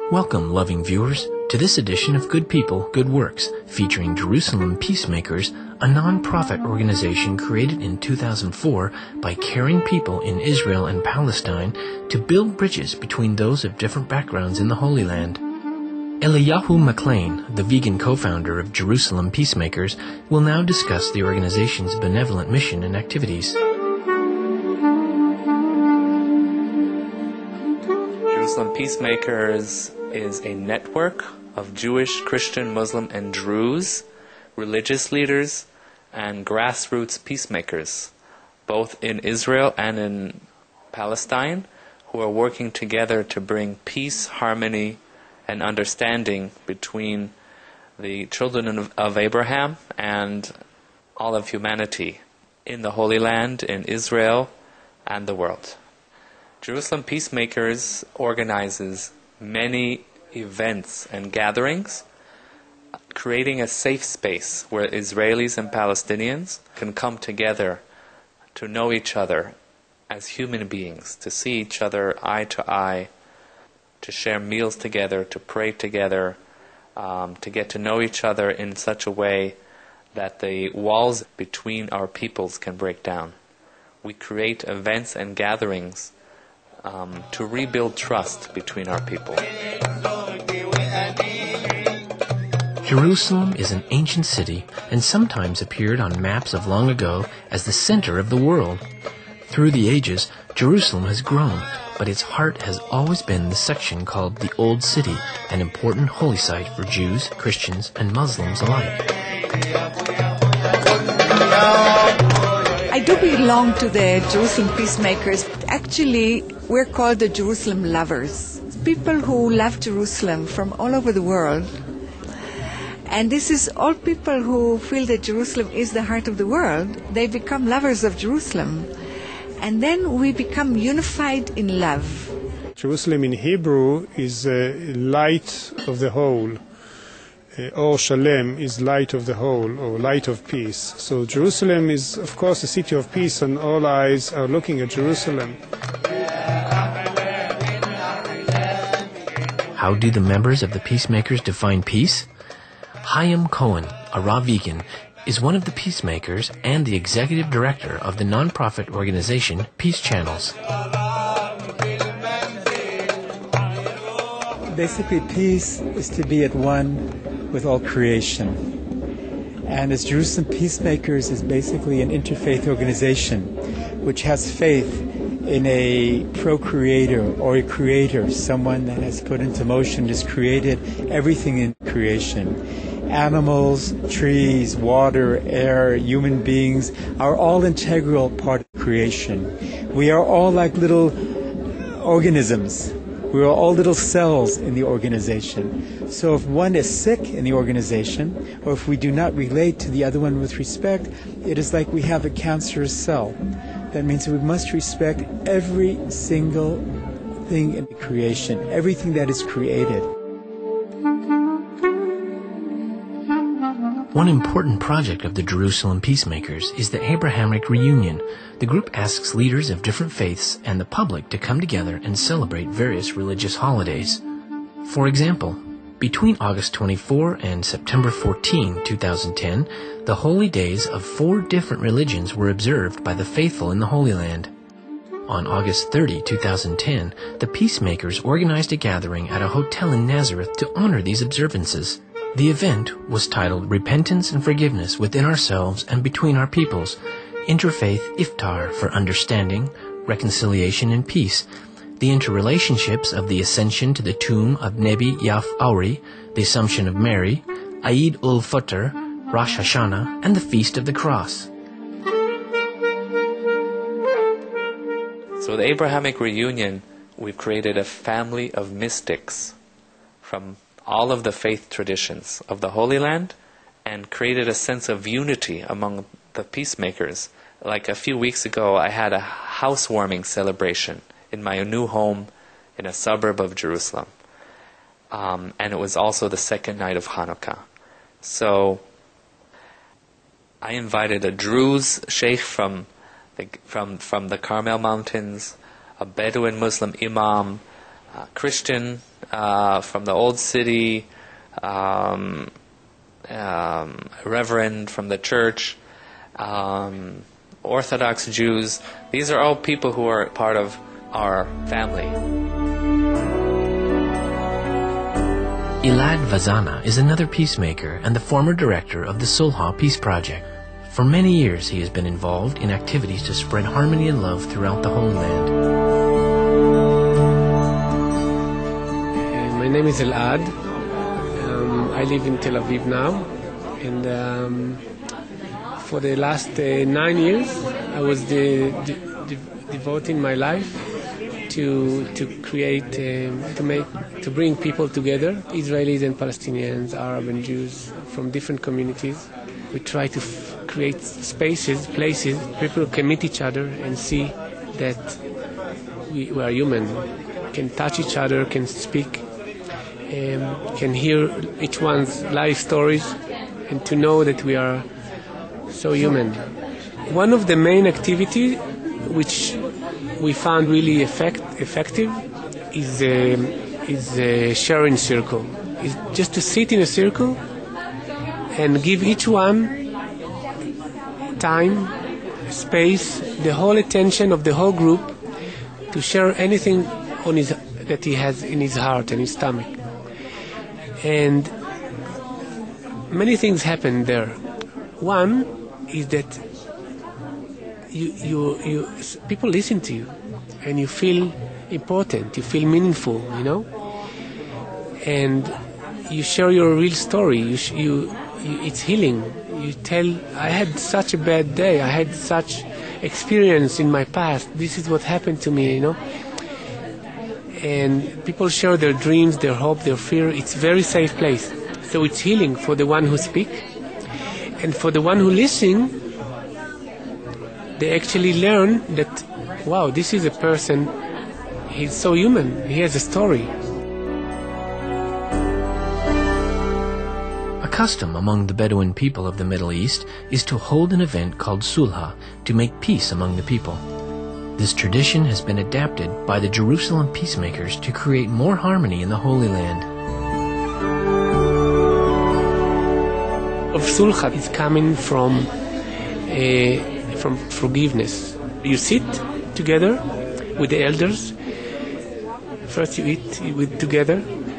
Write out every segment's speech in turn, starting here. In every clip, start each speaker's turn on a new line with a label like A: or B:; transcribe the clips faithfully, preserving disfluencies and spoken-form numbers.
A: Welcome, loving viewers, to this edition of Good People, Good Works, featuring Jerusalem Peacemakers, a non-profit organization created in two thousand four by caring people in Israel and Palestine to build bridges between those of different backgrounds in the Holy Land. Eliyahu McLean, the vegan co-founder of Jerusalem Peacemakers, will now discuss the organization's benevolent mission and activities.
B: Jerusalem Peacemakers is a network of Jewish, Christian, Muslim, and Druze religious leaders and grassroots peacemakers, both in Israel and in Palestine, who are working together to bring peace, harmony, and understanding between the children of, of Abraham and all of humanity in the Holy Land, in Israel, and the world. Jerusalem Peacemakers organizes many events and gatherings, creating a safe space where Israelis and Palestinians can come together to know each other as human beings, to see each other eye to eye, to share meals together, to pray together, um, to get to know each other in such a way that the walls between our peoples can break down. We create events and gatherings um, to rebuild trust between our people.
A: Jerusalem is an ancient city and sometimes appeared on maps of long ago as the center of the world. Through the ages, Jerusalem has grown, but its heart has always been the section called the Old City, an important holy site for Jews, Christians, and Muslims alike.
C: I do belong to the Jerusalem Peacemakers. Actually, we're called the Jerusalem Lovers. People who love Jerusalem from all over the world. And this is all people who feel that Jerusalem is the heart of the world. They become lovers of Jerusalem. And then we become unified in love.
D: Jerusalem in Hebrew is uh, light of the whole. Uh, Or Shalem is light of the whole, or light of peace. So Jerusalem is, of course, a city of peace, and all eyes are looking at Jerusalem.
A: How do the members of the Peacemakers define peace? Chaim Cohen, a raw vegan, is one of the peacemakers and the executive director of the nonprofit organization Peace Channels.
E: Basically, peace is to be at one with all creation. And as Jerusalem Peacemakers is basically an interfaith organization which has faith in a procreator or a creator, someone that has put into motion, has created everything in creation. Animals, trees, water, air, human beings are all integral part of creation. We are all like little organisms. We are all little cells in the organization. So if one is sick in the organization, or if we do not relate to the other one with respect, it is like we have a cancerous cell. That means we must respect every single thing in creation, everything that is created.
A: One important project of the Jerusalem Peacemakers is the Abrahamic Reunion. The group asks leaders of different faiths and the public to come together and celebrate various religious holidays. For example, between August twenty-fourth and September fourteenth, two thousand ten, the holy days of four different religions were observed by the faithful in the Holy Land. On August thirtieth, two thousand ten, the Peacemakers organized a gathering at a hotel in Nazareth to honor these observances. The event was titled Repentance and Forgiveness Within Ourselves and Between Our Peoples, Interfaith Iftar for Understanding, Reconciliation and Peace, the interrelationships of the ascension to the tomb of Nebi Yaf Auri, the Assumption of Mary, Eid ul-Fitr, Rosh Hashanah, and the Feast of the Cross.
B: So with the Abrahamic Reunion, we've created a family of mystics from all of the faith traditions of the Holy Land and created a sense of unity among the peacemakers. Like a few weeks ago, I had a housewarming celebration in my new home in a suburb of Jerusalem. Um, and it was also the second night of Hanukkah. So I invited a Druze sheikh from the, from, from the Carmel Mountains, a Bedouin Muslim imam, uh, Christian uh, from the old city, um, um, Reverend from the church, um, Orthodox Jews. These are all people who are part of our family.
A: Elad Vazana is another peacemaker and the former director of the Sulha Peace Project. For many years he has been involved in activities to spread harmony and love throughout the Holy Land.
F: Uh, my name is Elad. Um, I live in Tel Aviv now, and um, for the last uh, nine years I was de- de- de- devoting my life to to create, um, to make, to bring people together, Israelis and Palestinians, Arab and Jews from different communities. We try to f- create spaces, places, people can meet each other and see that we, we are human, can touch each other, can speak, um, can hear each one's life stories, and to know that we are so human. One of the main activities which we found really effect, effective is a, is a sharing circle. It's just to sit in a circle and give each one time, space, the whole attention of the whole group to share anything on his, that he has in his heart and his stomach. And many things happen there. One is that You, you, you, people listen to you, and you feel important, you feel meaningful, you know, and you share your real story. You, you, you, it's healing. You tell, I had such a bad day, I had such experience in my past. This is what happened to me, you know. And people share their dreams, their hope, their fear. It's a very safe place. So it's healing for the one who speaks, and for the one who listens. They actually learn that, wow, this is a person, he's so human, he has a story.
A: A custom among the Bedouin people of the Middle East is to hold an event called Sulha to make peace among the people. This tradition has been adapted by the Jerusalem peacemakers to create more harmony in the Holy Land.
F: Of Sulha is coming from a from forgiveness. You sit together with the elders. First you eat with together,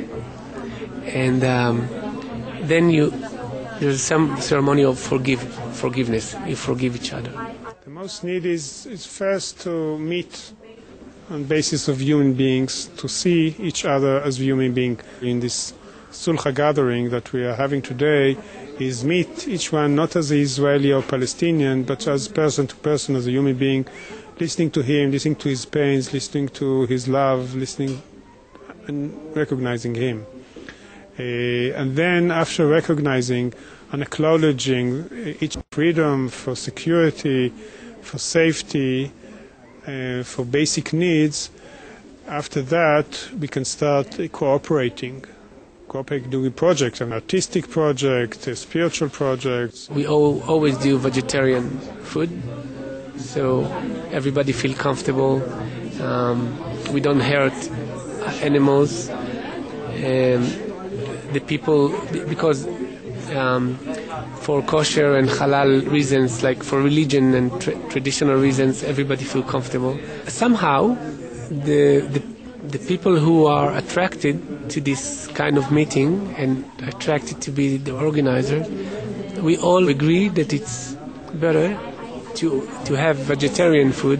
F: and um, then you there's some ceremony of forgive forgiveness. You forgive each other.
D: The most need is, is first to meet on basis of human beings, to see each other as human beings. In this Sulha gathering that we are having today, is meet each one not as an Israeli or Palestinian, but as person to person, as a human being, listening to him, listening to his pains, listening to his love, listening and recognizing him. Uh, and then after recognizing and acknowledging each freedom for security, for safety, uh, for basic needs, after that we can start uh, cooperating. Cooperating, doing projects, an artistic project, a spiritual projects.
F: We all, always do vegetarian food, so everybody feel comfortable. Um, we don't hurt animals, and the people, because um, for kosher and halal reasons, like for religion and tra- traditional reasons, everybody feel comfortable. Somehow, the the the people who are attracted to this kind of meeting and attracted to be the organizer, we all agree that it's better to to have vegetarian food.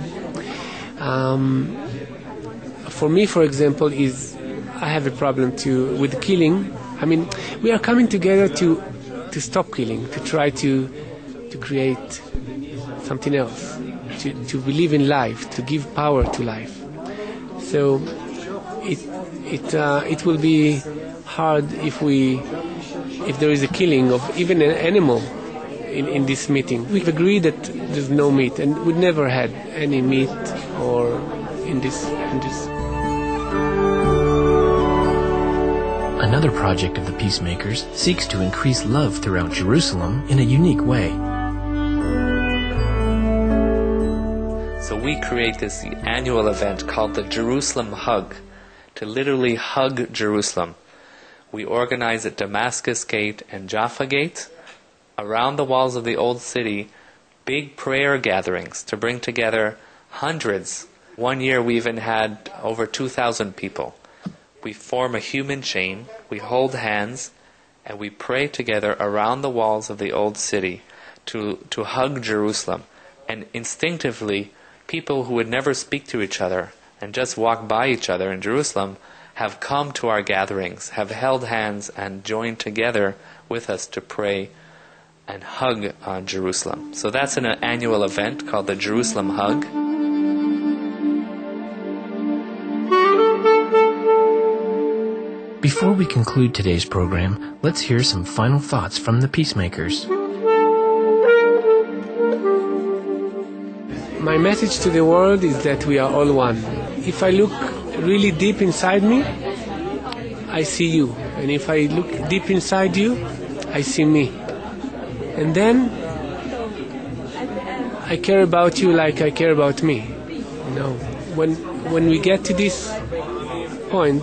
F: Um, for me, for example, is I have a problem to with killing. I mean, we are coming together to to stop killing, to try to to create something else, to to believe in life, to give power to life. So it it uh, it will be hard if we if there is a killing of even an animal in, in this meeting. We've agreed that there's no meat, and we never had any meat or in this in this.
A: Another project of the Peacemakers seeks to increase love throughout Jerusalem in a unique way.
B: So we create this annual event called the Jerusalem Hug to literally hug Jerusalem. We organize at Damascus Gate and Jaffa Gate, around the walls of the old city, big prayer gatherings to bring together hundreds. One year we even had over two thousand people. We form a human chain, we hold hands, and we pray together around the walls of the old city to, to hug Jerusalem. And instinctively, people who would never speak to each other and just walk by each other in Jerusalem have come to our gatherings, have held hands and joined together with us to pray and hug on Jerusalem. So that's an annual event called the Jerusalem Hug.
A: Before we conclude today's program, let's hear some final thoughts from the Peacemakers.
F: My message to the world is that we are all one. If I look really deep inside me, I see you. And if I look deep inside you, I see me. And then I care about you like I care about me. You know, when when we get to this point,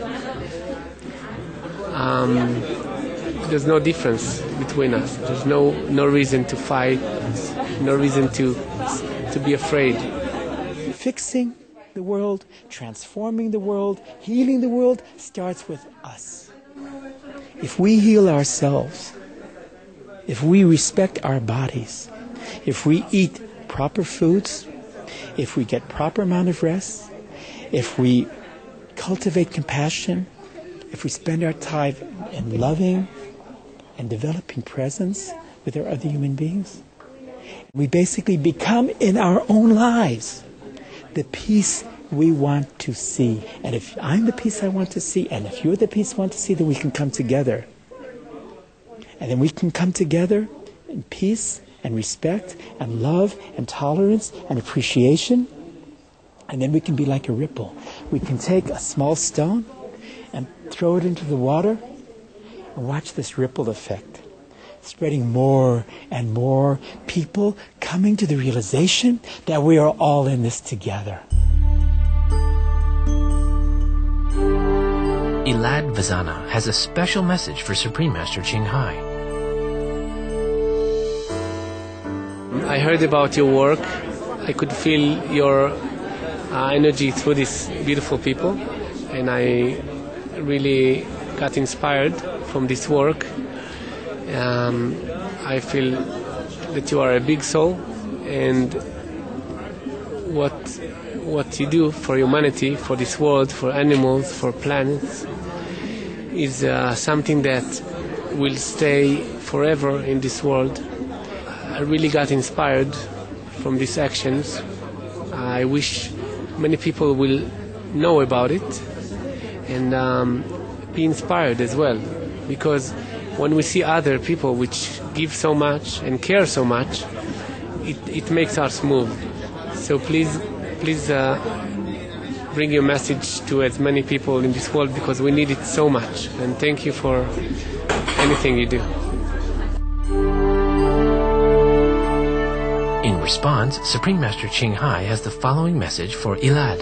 F: um, there's no difference between us. There's no no reason to fight, no reason to to be afraid.
E: Fixing the world, transforming the world, healing the world starts with us. If we heal ourselves, if we respect our bodies, if we eat proper foods, if we get proper amount of rest, if we cultivate compassion, if we spend our time in loving and developing presence with our other human beings, we basically become in our own lives the peace we want to see. And if I'm the peace I want to see, and if you're the peace I want to see, then we can come together. And then we can come together in peace and respect and love and tolerance and appreciation. And then we can be like a ripple. We can take a small stone and throw it into the water and watch this ripple effect, spreading more and more people coming to the realization that we are all in this together.
A: Elad Vazana has a special message for Supreme Master Ching Hai.
F: I heard about your work. I could feel your uh, energy through these beautiful people, and I really got inspired from this work. Um, I feel that you are a big soul, and what what you do for humanity, for this world, for animals, for planets, is uh, something that will stay forever in this world. I really got inspired from these actions. I wish many people will know about it and um, be inspired as well, because when we see other people which give so much and care so much, it, it makes us move. So please, please uh, bring your message to as many people in this world, because we need it so much. And thank you for anything you do.
A: In response, Supreme Master Ching Hai has the following message for Elad.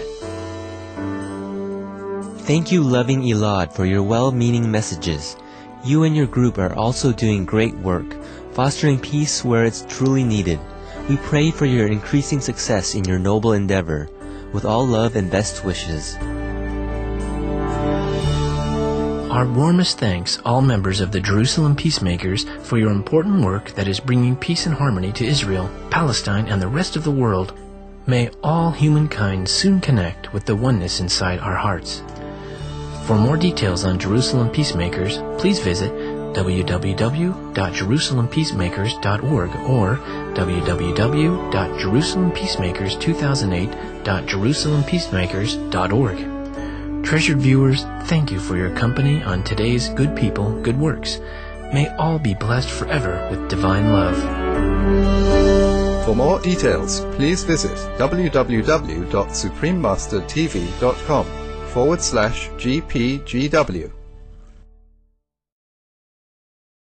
G: Thank you, loving Elad, for your well-meaning messages. You and your group are also doing great work, fostering peace where it's truly needed. We pray for your increasing success in your noble endeavor. With all love and best wishes.
A: Our warmest thanks, all members of the Jerusalem Peacemakers, for your important work that is bringing peace and harmony to Israel, Palestine, and the rest of the world. May all humankind soon connect with the oneness inside our hearts. For more details on Jerusalem Peacemakers, please visit w w w dot jerusalem peacemakers dot org or w w w dot jerusalem peacemakers two thousand eight dot jerusalem peacemakers dot org. Treasured viewers, thank you for your company on today's Good People, Good Works. May all be blessed forever with divine love.
H: For more details, please visit w w w dot supreme master t v dot com forward slash G P G W.